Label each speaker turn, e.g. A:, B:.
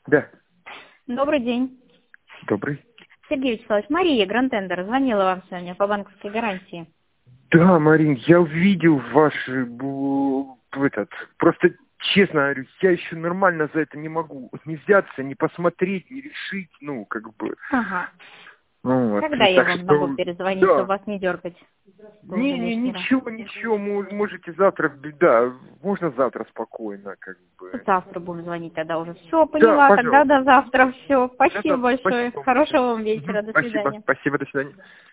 A: Да,
B: Добрый день.
A: добрый.
B: Сергей Вячеславович, Мария, Гранд-Тендер, звонила вам сегодня по банковской гарантии.
A: Да, Марин, я увидел просто честно говорю, я еще нормально за это не могу не взяться, не посмотреть, не решить,
B: Ага.
A: Ну вот,
B: Когда я
A: так
B: вам могу
A: что,
B: перезвонить, чтобы
A: да.
B: вас не дергать до уже вечера?
A: Ничего, можете завтра, да, можно завтра спокойно,
B: Завтра будем звонить тогда уже. Все,
A: Да,
B: поняла, тогда
A: пожалуйста.
B: до завтра. Все,
A: Да,
B: спасибо
A: да,
B: большое.
A: спасибо вам
B: Хорошего
A: большое.
B: вам вечера, до
A: Спасибо,
B: свидания.
A: спасибо, до свидания.